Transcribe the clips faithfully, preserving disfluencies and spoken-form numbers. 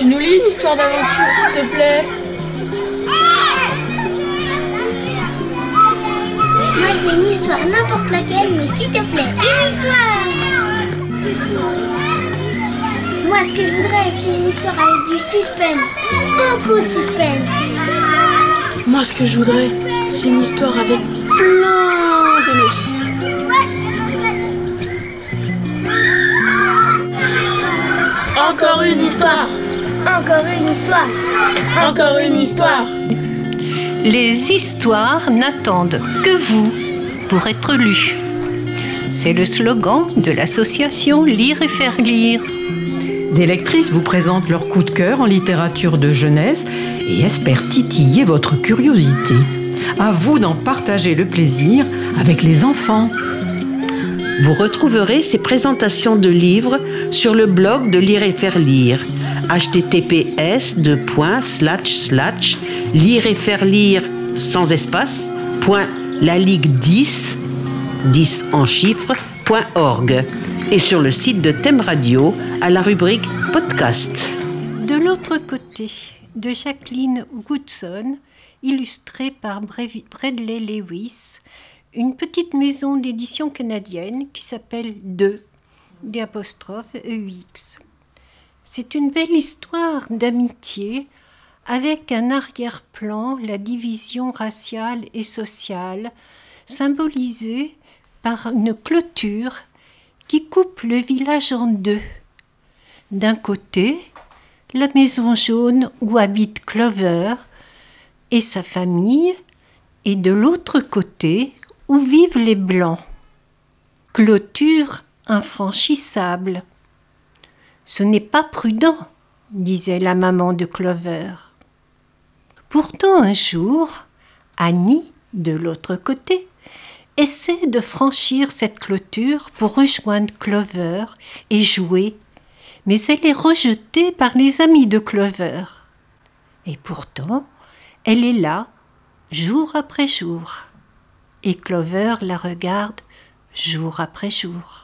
Tu nous lis une histoire d'aventure, s'il te plaît? Moi, je veux une histoire, n'importe laquelle, mais s'il te plaît, une histoire! Moi, ce que je voudrais, c'est une histoire avec du suspense. Beaucoup de suspense. Moi, ce que je voudrais, c'est une histoire avec plein d'émotions. Encore une histoire. Encore une histoire. Encore une histoire. Les histoires n'attendent que vous pour être lues. C'est le slogan de l'association Lire et Faire Lire. Des lectrices vous présentent leur coup de cœur en littérature de jeunesse et espèrent titiller votre curiosité. À vous d'en partager le plaisir avec les enfants. Vous retrouverez ces présentations de livres sur le blog de Lire et Faire Lire. h t t p s deux points slash slash lire et faire lire sans espace point la ligue dix dix en chiffres point org et sur le site de Thème Radio à la rubrique podcast. De l'autre côté, de Jacqueline Woodson, illustrée par Bradley Lewis, une petite maison d'édition canadienne qui s'appelle Deux, D apostrophe E X. C'est une belle histoire d'amitié avec un arrière-plan, la division raciale et sociale, symbolisée par une clôture qui coupe le village en deux. D'un côté, la maison jaune où habite Clover et sa famille, et de l'autre côté, où vivent les Blancs. Clôture infranchissable. Ce n'est pas prudent, disait la maman de Clover. Pourtant un jour, Annie, de l'autre côté, essaie de franchir cette clôture pour rejoindre Clover et jouer, mais elle est rejetée par les amis de Clover. Et pourtant, elle est là, jour après jour. Et Clover la regarde jour après jour.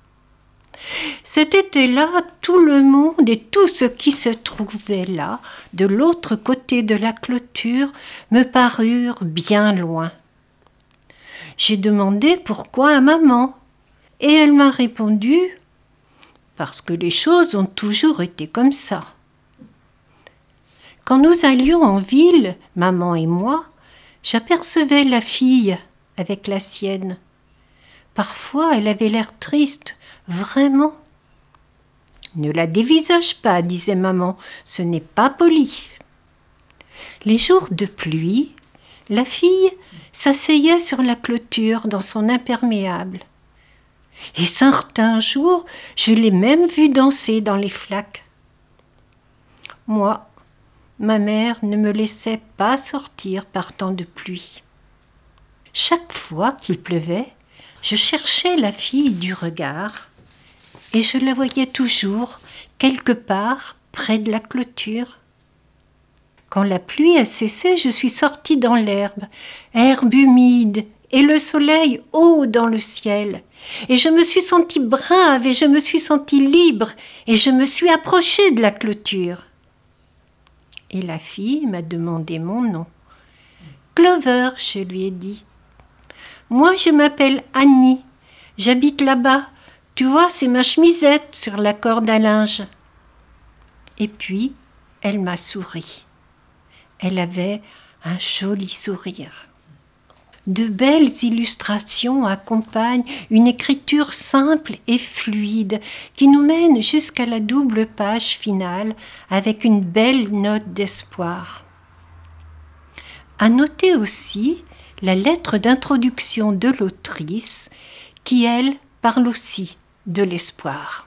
Cet été-là, tout le monde et tout ce qui se trouvait là, de l'autre côté de la clôture, me parurent bien loin. J'ai demandé pourquoi à maman, et elle m'a répondu « Parce que les choses ont toujours été comme ça. » Quand nous allions en ville, maman et moi, j'apercevais la fille avec la sienne. Parfois, elle avait l'air triste, vraiment. « Ne la dévisage pas, disait maman, ce n'est pas poli. » Les jours de pluie, la fille s'asseyait sur la clôture dans son imperméable. Et certains jours, je l'ai même vue danser dans les flaques. Moi, ma mère ne me laissait pas sortir par temps de pluie. Chaque fois qu'il pleuvait, je cherchais la fille du regard et je la voyais toujours quelque part près de la clôture. Quand la pluie a cessé, je suis sortie dans l'herbe, herbe humide et le soleil haut dans le ciel. Et je me suis sentie brave et je me suis sentie libre et je me suis approchée de la clôture. Et la fille m'a demandé mon nom. Clover, je lui ai dit. Moi, je m'appelle Annie. J'habite là-bas. Tu vois, c'est ma chemisette sur la corde à linge. Et puis, elle m'a souri. Elle avait un joli sourire. De belles illustrations accompagnent une écriture simple et fluide qui nous mène jusqu'à la double page finale avec une belle note d'espoir. À noter aussi la lettre d'introduction de l'autrice qui, elle, parle aussi de l'espoir.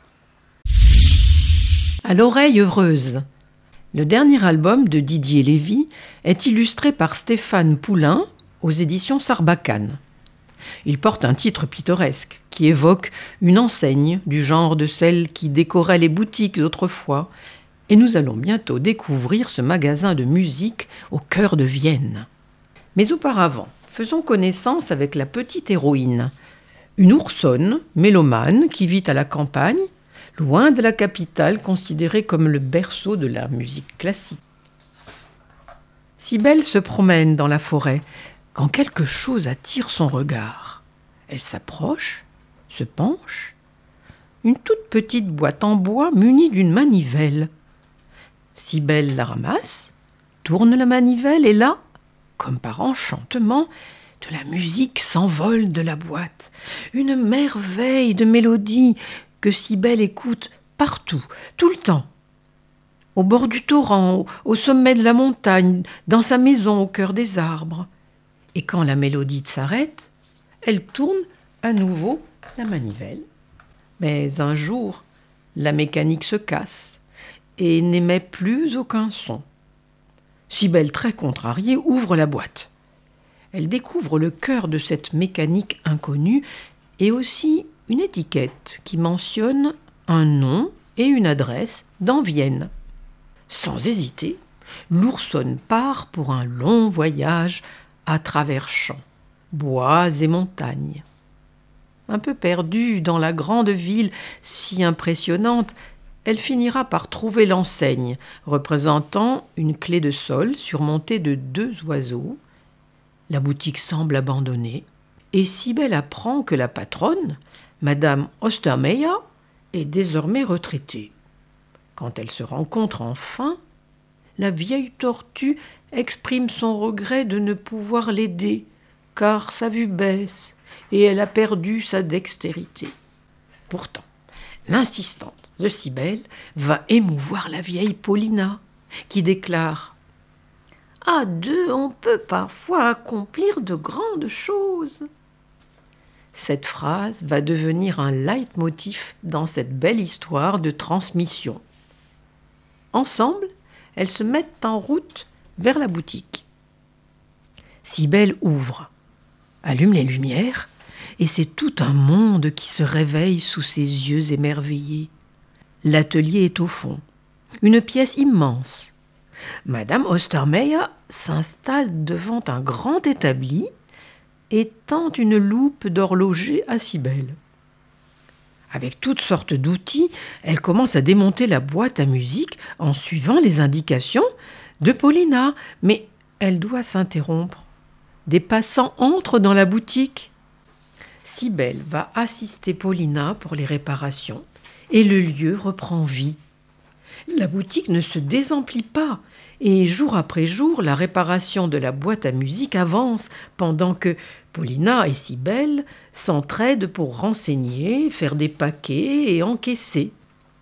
À l'oreille heureuse. Le dernier album de Didier Lévy est illustré par Stéphane Poulain aux éditions Sarbacane. Il porte un titre pittoresque qui évoque une enseigne du genre de celle qui décorait les boutiques autrefois, et nous allons bientôt découvrir ce magasin de musique au cœur de Vienne. Mais auparavant, faisons connaissance avec la petite héroïne, une oursonne mélomane qui vit à la campagne, loin de la capitale considérée comme le berceau de la musique classique. Cybèle se promène dans la forêt quand quelque chose attire son regard. Elle s'approche, se penche. Une toute petite boîte en bois munie d'une manivelle. Cybèle la ramasse, tourne la manivelle et là, comme par enchantement, de la musique s'envole de la boîte. Une merveille de mélodie que Cybèle écoute partout, tout le temps. Au bord du torrent, au, au sommet de la montagne, dans sa maison au cœur des arbres. Et quand la mélodie s'arrête, elle tourne à nouveau la manivelle. Mais un jour, la mécanique se casse et n'émet plus aucun son. Cybèle, très contrariée, ouvre la boîte. Elle découvre le cœur de cette mécanique inconnue et aussi une étiquette qui mentionne un nom et une adresse dans Vienne. Sans hésiter, l'oursonne part pour un long voyage à travers champs, bois et montagnes. Un peu perdue dans la grande ville si impressionnante, elle finira par trouver l'enseigne représentant une clé de sol surmontée de deux oiseaux. La boutique semble abandonnée et Cybèle apprend que la patronne, Madame Ostermeyer, est désormais retraitée. Quand elle se rencontre enfin, la vieille tortue exprime son regret de ne pouvoir l'aider, car sa vue baisse et elle a perdu sa dextérité. Pourtant, l'insistance de Cybèle va émouvoir la vieille Paulina, qui déclare « À deux, on peut parfois accomplir de grandes choses ». Cette phrase va devenir un leitmotiv dans cette belle histoire de transmission. Ensemble, elles se mettent en route vers la boutique. Cybèle ouvre, allume les lumières, et c'est tout un monde qui se réveille sous ses yeux émerveillés. L'atelier est au fond, une pièce immense. Madame Ostermeyer s'installe devant un grand établi et tend une loupe d'horloger à Cybèle. Avec toutes sortes d'outils, elle commence à démonter la boîte à musique en suivant les indications de Paulina. Mais elle doit s'interrompre. Des passants entrent dans la boutique. Cybèle va assister Paulina pour les réparations et le lieu reprend vie. La boutique ne se désemplit pas et jour après jour, la réparation de la boîte à musique avance pendant que Paulina et Cybèle s'entraident pour renseigner, faire des paquets et encaisser.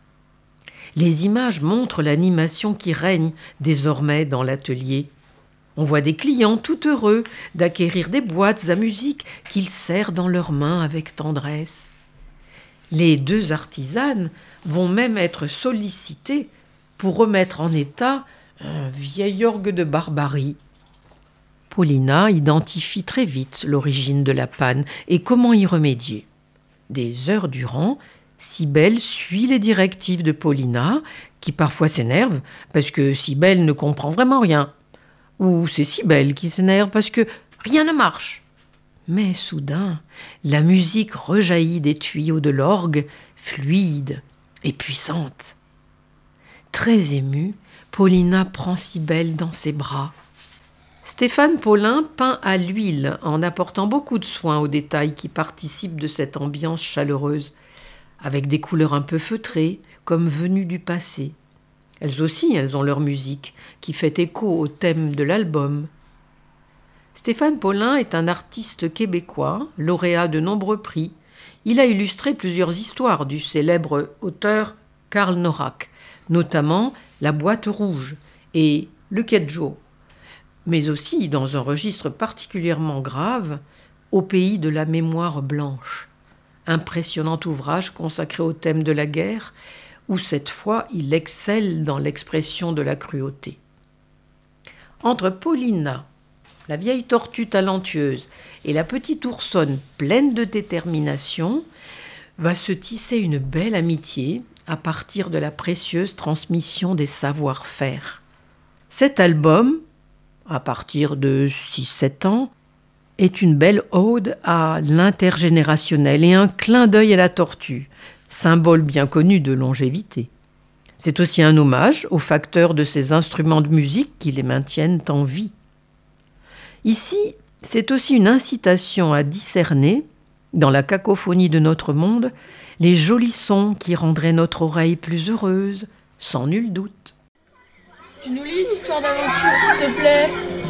Les images montrent l'animation qui règne désormais dans l'atelier. On voit des clients tout heureux d'acquérir des boîtes à musique qu'ils serrent dans leurs mains avec tendresse. Les deux artisanes vont même être sollicitées pour remettre en état un vieil orgue de barbarie. Paulina identifie très vite l'origine de la panne et comment y remédier. Des heures durant, Cybèle suit les directives de Paulina, qui parfois s'énerve parce que Cybèle ne comprend vraiment rien. Ou c'est Cybèle qui s'énerve parce que rien ne marche. Mais soudain, la musique rejaillit des tuyaux de l'orgue, fluide et puissante. Très émue, Paulina prend Cybèle dans ses bras. Stéphane Paulin peint à l'huile en apportant beaucoup de soin aux détails qui participent de cette ambiance chaleureuse, avec des couleurs un peu feutrées, comme venues du passé. Elles aussi, elles ont leur musique, qui fait écho au thème de l'album. Stéphane Paulin est un artiste québécois, lauréat de nombreux prix. Il a illustré plusieurs histoires du célèbre auteur Karl Norak, notamment La boîte rouge et Le Quedjo, mais aussi dans un registre particulièrement grave, Au pays de la mémoire blanche, impressionnant ouvrage consacré au thème de la guerre, où cette fois il excelle dans l'expression de la cruauté. Entre Paulina, la vieille tortue talentueuse, et la petite oursonne pleine de détermination, va se tisser une belle amitié à partir de la précieuse transmission des savoir-faire. Cet album, à partir de six sept ans, est une belle ode à l'intergénérationnel et un clin d'œil à la tortue. symbole bien connu de longévité. C'est aussi un hommage aux facteurs de ces instruments de musique qui les maintiennent en vie. Ici, c'est aussi une incitation à discerner, dans la cacophonie de notre monde, les jolis sons qui rendraient notre oreille plus heureuse, sans nul doute. Tu nous lis une histoire d'aventure, s'il te plaît?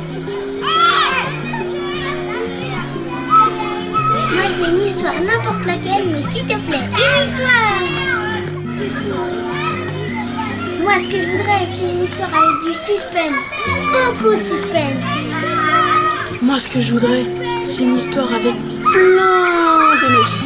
Moi, je veux une histoire, n'importe laquelle, mais s'il te plaît, une histoire. Moi, ce que je voudrais, c'est une histoire avec du suspense. Beaucoup de suspense. Moi, ce que je voudrais, c'est une histoire avec plein de magie.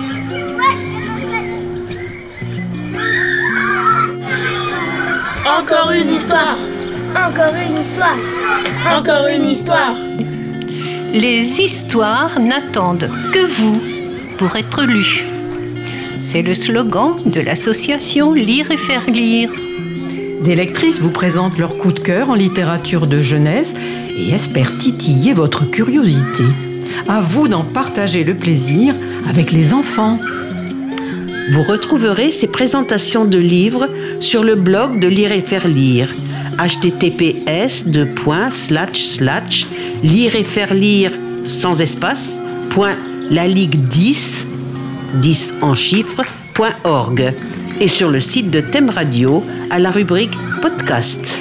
Encore une histoire. Encore une histoire. Encore une histoire. Les histoires n'attendent que vous pour être lues. C'est le slogan de l'association Lire et Faire Lire. Des lectrices vous présentent leur coup de cœur en littérature de jeunesse et espèrent titiller votre curiosité. À vous d'en partager le plaisir avec les enfants. Vous retrouverez ces présentations de livres sur le blog de Lire et Faire Lire. h t t p s deux points slash slash lire et faire lire sans espace point la ligue dix dix en chiffres point org et sur le site de Thème Radio à la rubrique podcast.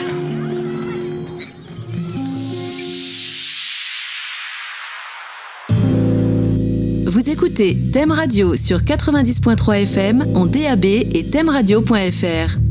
Vous écoutez Thème Radio sur quatre-vingt-dix point trois F M en D A B et thème radio point F R.